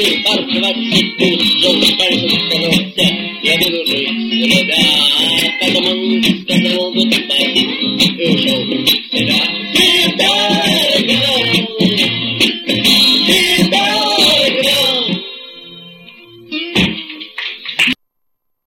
parte va seguro, son pares de conocer, y a ver los reyes, y a ver a Patamón, Patamón,